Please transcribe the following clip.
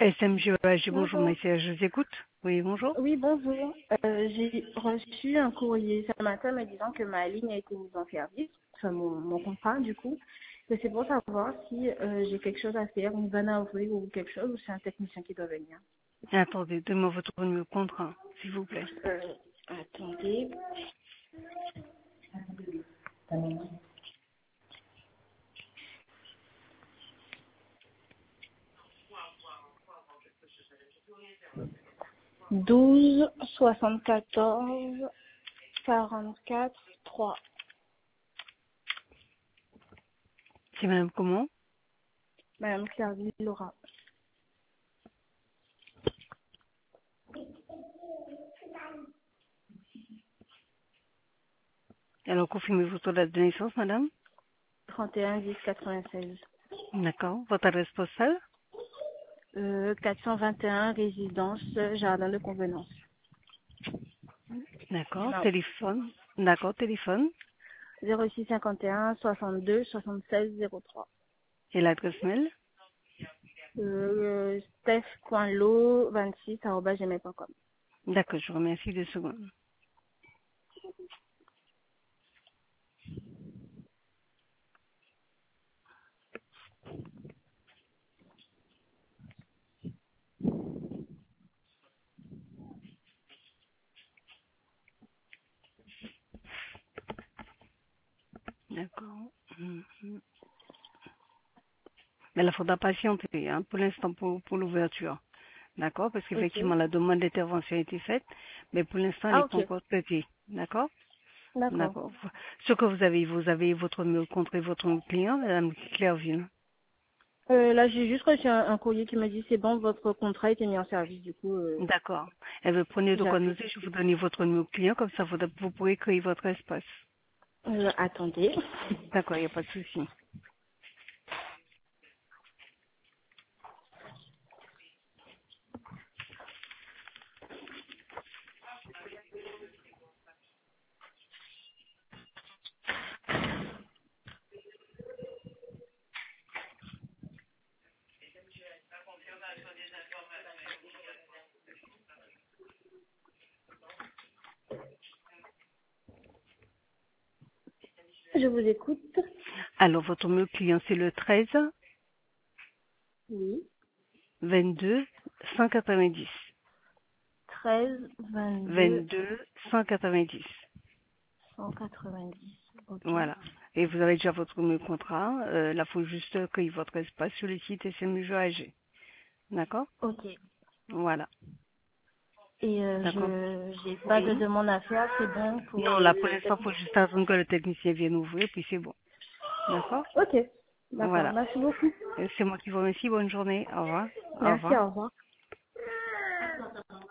SMGOH, bonjour, Bonjour. monsieur, je vous écoute. Oui, bonjour. Oui, bonjour. J'ai reçu un courrier ce matin me disant que ma ligne a été mise en service, enfin mon contrat du coup. Et c'est pour savoir si j'ai quelque chose à faire, une vanne à ouvrir ou quelque chose, ou c'est un technicien qui doit venir. Attendez, donnez-moi votre numéro de contrat, s'il vous plaît. Attendez. 12 74 44 3. C'est madame comment? Madame Claire Laura. Alors, confirmez votre date de naissance, madame. 31 10 96. D'accord. Votre adresse postale? 421 résidence Jardin de Convenance. D'accord. Non. Téléphone? D'accord, téléphone. 06 51 62 76 03. Et l'adresse mail? Steph.lo26@gmail.com. D'accord, je vous remercie 2 secondes. D'accord. Mhm. Mais là, il faudra patienter, hein, pour l'instant, pour l'ouverture. D'accord? Parce Ok. qu'effectivement, la demande d'intervention a été faite, mais pour l'instant, elle Ah, n'est pas ok. encore traitée. D'accord? D'accord. D'accord. Ce que vous avez votre numéro de compte et votre nom de client, madame Clairville. Là, j'ai juste reçu un courrier qui me dit c'est bon, votre contrat a été mis en service. Du coup, D'accord. Eh bien, prenez de j'ai quoi appelé tout noter, de je vais vous suite. donner votre numéro de client, comme ça vous pourrez créer votre espace. Attendez. D'accord, il n'y a pas de souci. Je vous écoute. Alors, votre numéro de client, c'est le 13 Oui. 22 190. 13 22 22 190. 190. Ok. Voilà. Et vous avez déjà votre numéro de contrat. Là, il faut juste créer votre espace sur le site SMUJO AG. D'accord? Ok. Voilà. Et D'accord. je j'ai pas de Oui. demande à faire, c'est bon pour Non, là, pour le l'instant, il faut technicien. juste attendre que le technicien vienne ouvrir, puis c'est bon. D'accord? Ok. D'accord. Voilà. Merci beaucoup. C'est moi qui vous remercie. Bonne journée. Au revoir. Au Merci, revoir. au revoir.